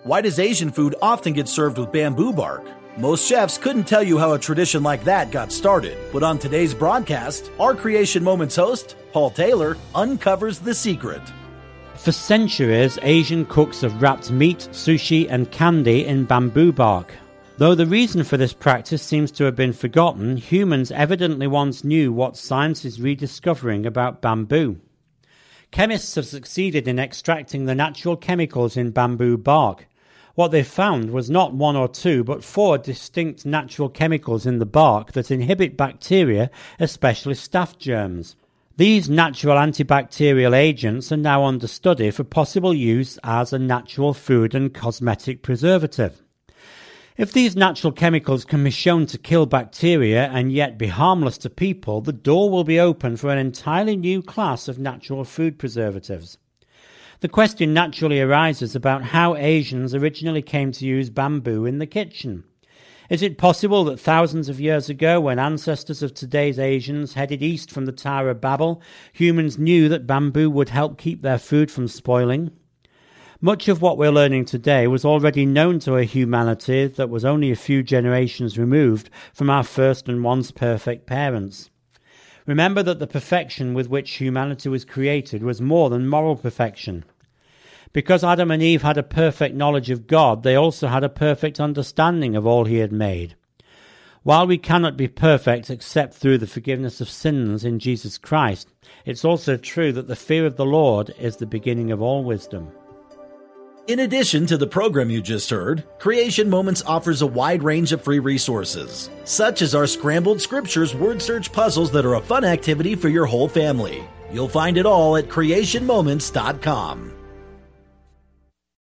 Why does Asian food often get served with bamboo bark? Most chefs couldn't tell you how a tradition like that got started, but on today's broadcast, our Creation Moments host, Paul Taylor, uncovers the secret. For centuries, Asian cooks have wrapped meat, sushi and candy in bamboo bark. Though the reason for this practice seems to have been forgotten, humans evidently once knew what science is rediscovering about bamboo. Chemists have succeeded in extracting the natural chemicals in bamboo bark. What they found was not 1 or 2, but 4 distinct natural chemicals in the bark that inhibit bacteria, especially staph germs. These natural antibacterial agents are now under study for possible use as a natural food and cosmetic preservative. If these natural chemicals can be shown to kill bacteria and yet be harmless to people, the door will be open for an entirely new class of natural food preservatives. The question naturally arises about how Asians originally came to use bamboo in the kitchen. Is it possible that thousands of years ago, when ancestors of today's Asians headed east from the Tower of Babel, humans knew that bamboo would help keep their food from spoiling? Much of what we're learning today was already known to a humanity that was only a few generations removed from our first and once perfect parents. Remember that the perfection with which humanity was created was more than moral perfection. Because Adam and Eve had a perfect knowledge of God, they also had a perfect understanding of all he had made. While we cannot be perfect except through the forgiveness of sins in Jesus Christ, it's also true that the fear of the Lord is the beginning of all wisdom. In addition to the program you just heard, Creation Moments offers a wide range of free resources, such as our Scrambled Scriptures word search puzzles that are a fun activity for your whole family. You'll find it all at creationmoments.com.